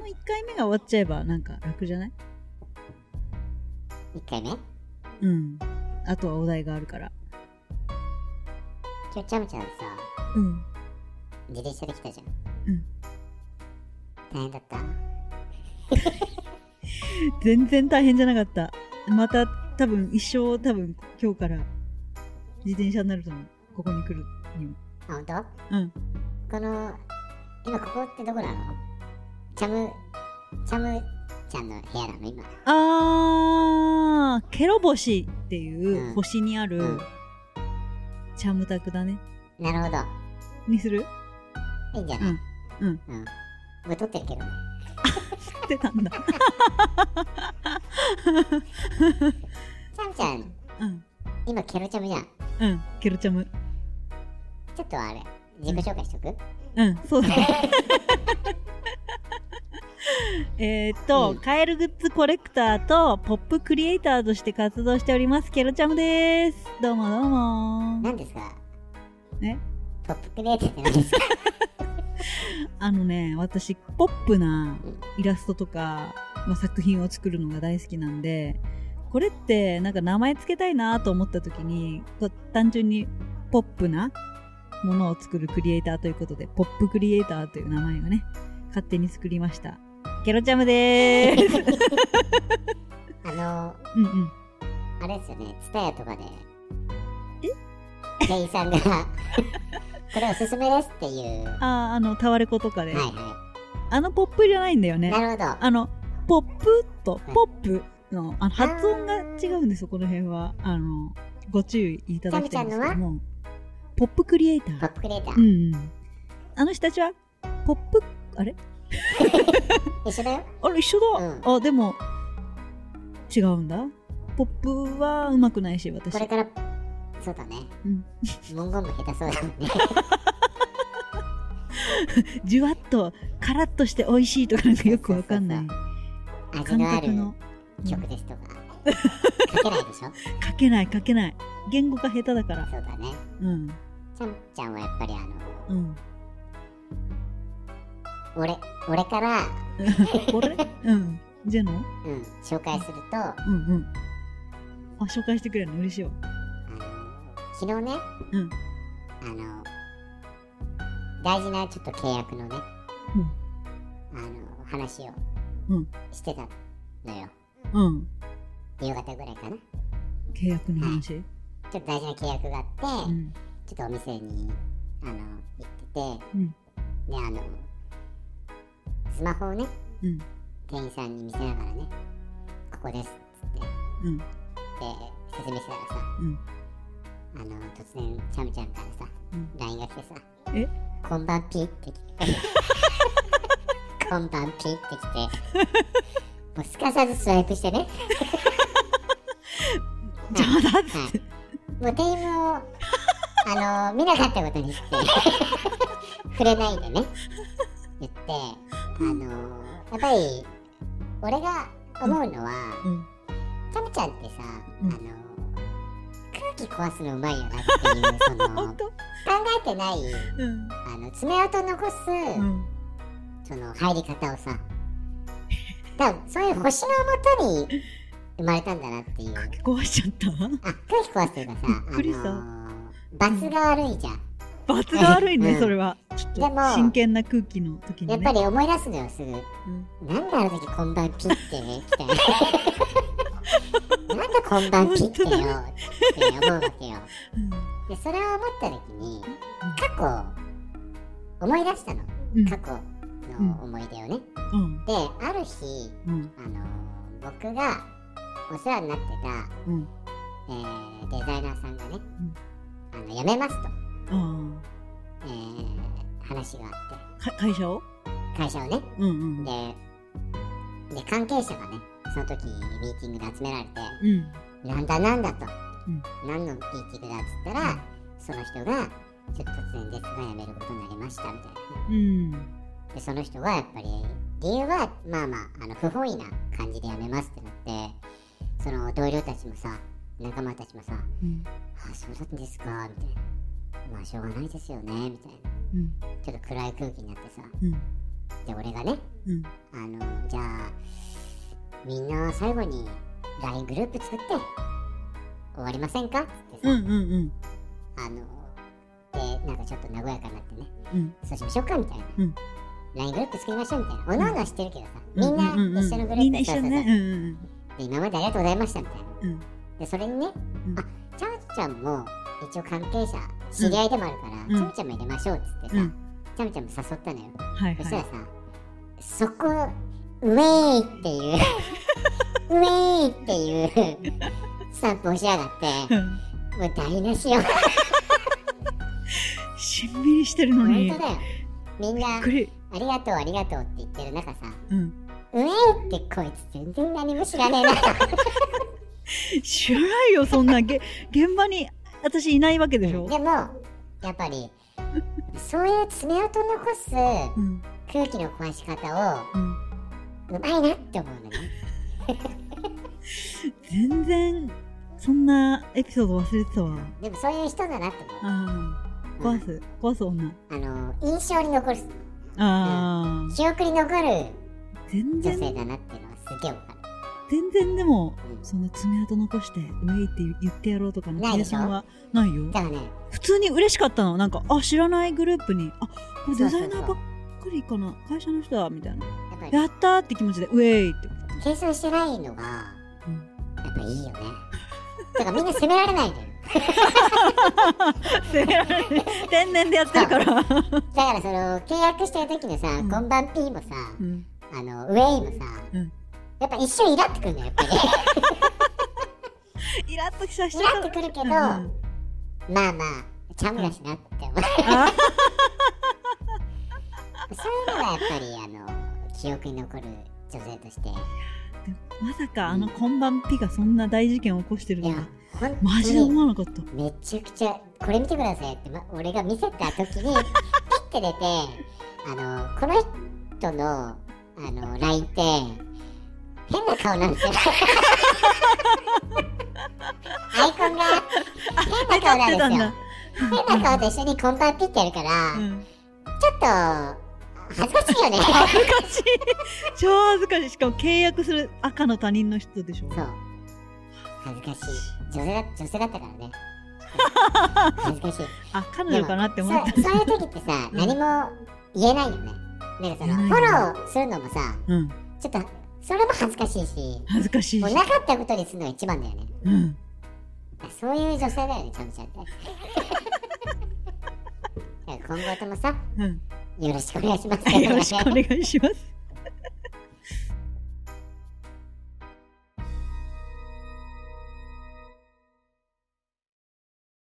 1回目が終わっちゃえばなんか楽じゃない？ 1 回目？ うん。あとはお題があるから。 今日チャムちゃんさ、 うん。 自転車で来たじゃん。 うん。 大変だった？ 全然大変じゃなかった。また多分一生今日から自転車になると思う。ここに来るには。 あ、ほんと？ うん。 今ここってどこなの？チャムちゃんの部屋なの今。 ケロ星っていう星にある、チャムタクだね。 なるほど。 にする？ いいんじゃない？ うん。 もう撮ってるけどね。 撮ってたんだ。 チャムちゃん、今ケロチャムじゃん。 うん、ケロチャム。 ちょっとあれ、自己紹介しとく？ そうだね。カエルグッズコレクターとポップクリエイターとして活動しておりますケロチャムです。どうもどうも。 何ですか？ポップクリエイターって何ですか？ 私ポップなイラストとか、作品を作るのが大好きなんで、これってなんか名前つけたいなと思った時に、単純にポップなものを作るクリエイターということで、ポップクリエイターという名前がね、勝手に作りました。ケロチャムでーす。 あれですよね、ツタヤとかで店員さんがこれおすすめですっていう、 タワレコとかで、ポップじゃないんだよね。 なるほど。 ポップとポップの発音が違うんですよ。この辺はご注意いただきたいんですけども、ポップクリエイター。 ポップクリエイター。 あの人たちはポップ、あれ一緒だよ。 一緒だ。でも違うんだ。ポップはうまくないし、私これからそうだね。文言も下手そうだもんね。 じゅわっとカラッとして美味しいとかなんかよくわかんない味のある曲ですとか書けないでしょ。 書けない。言語が下手だから。 そうだね。チャムちゃんはやっぱり俺から俺ジェノ紹介すると、 紹介してくれるの嬉しいわ。 昨日ね、大事なちょっと契約のね、話をしてたのよ。夕方ぐらいかな。 契約の話？ ちょっと大事な契約があって、ちょっとお店に行ってて、でスマホをね、店員さんに見せながらね、ここですっつって、で説明してたらさ、突然チャムちゃんからさ、LINE が来てさ、こんばんぴって来てこんばんぴって来て、もうすかさずスワイプしてね。 冗談っつって、 もう店員も見なかったことにして触れないでね言って、やっぱり俺が思うのは、チャムちゃんってさ、空気壊すのうまいよなっていう考えてない、爪痕残す、その入り方をさ、多分そういう星のもとに生まれたんだなっていう。 空気壊しちゃった？ 空気壊すというかさ、罰が悪いじゃん。 罰が悪いね、それは。ちょっと真剣な空気の時にね。 やっぱり思い出すのよ、すぐ。なんであの時こんばんぴって来たよ。なんでこんばんぴってよって思うわけよ。で、それを思った時に、過去、思い出したの。過去の思い出をね。で、ある日、僕がお世話になってた、デザイナーさんがね、辞めますと。話があって。会社をね。で、関係者がね、その時ミーティングで集められて、なんだと、何のミーティングだっつったら、その人がちょっと突然デスクが辞めることになりましたみたいなね。で、その人がやっぱり理由は不本意な感じで辞めますってなって、その同僚たちもさ、仲間たちもさ、そうだったんですかみたいな。しょうがないですよねみたいな、ちょっと暗い空気になってさ、で、その人が辞めるってなった時に、過去思い出したの。過去の思い出をね。で、ある日、 で俺がね、 うん、 じゃあみんな最後に LINE グループ作って終わりませんかってさ、 うんうんうん、 でなんかちょっと和やかになってね、 うん、 そうしましょうかみたいな、 うん、 LINE グループ作りましょうみたいな、おのおのは知ってるけどさ、みんな一緒のグループ、 みんな一緒ね、 で今までありがとうございましたみたいな、 うん、 でそれにね、ちゃむちゃんも一応関係者知り合いでもあるから、ちゃむちゃんも入れましょうっつってさ、ちゃむちゃんも誘ったのよ、 はいはい、 そしたらさ、そこウェーイっていうウェーイっていうスタンプ押しやがって、もう台無しよしんみりしてるのに。 本当だよ。みんなありがとうありがとうって言ってる中さ、ウェーイってこいつ全然何も知らねえな知らないよそんな現場に私いないわけでしょ。 でもやっぱりそういう爪痕残す空気の壊し方をうまいなって思うのね全然そんなエピソード忘れてたわ。 でもそういう人だなって思う。壊す女。 印象に残る、記憶に残る女性だなっていうのはすげえわかる。 全然でも、その爪痕残してウェイって言ってやろうとかの計算はないよ。 だからね、 普通に嬉しかったの。なんか知らないグループにこれデザイナーばっかりかな、会社の人だみたいな、やったーって気持ちでウェイって計算してないのが、やっぱいいよね。だからみんな責められないのよ責められない天然でやってるからだからその契約してる時のさ、こんばん P もさ、ウェイもさ、やっぱ一緒にイラってくるのよ、やっぱりイラッときさせイラってくるけど、まあまあチャムだしなって思うそういうのがやっぱり記憶に残る女性としてまさかこんばんぴがそんな大事件を起こしてるのはマジで思わなかった。 めちゃくちゃこれ見てくださいって、俺が見せた時にピッて出てこの人のLINE って変な顔なんですよアイコンが変な顔なんですよ変な顔と一緒にコンパンピッてやるから、ちょっと恥ずかしいよね恥ずかしい超恥ずかしい。しかも契約する赤の他人の人でしょ。 そう恥ずかしい女性だったからね恥ずかしい。 彼女かなって思った。 そういう時ってさ、何も言えないよね。なんかそのフォローするのもさ、ちょっとそれも恥ずかしいし、 恥ずかしいし、 もうなかったことにするのが一番だよね。そういう女性だよね、ちゃんちゃんって今後ともさ、よろしくお願いします。 よろしくお願いします。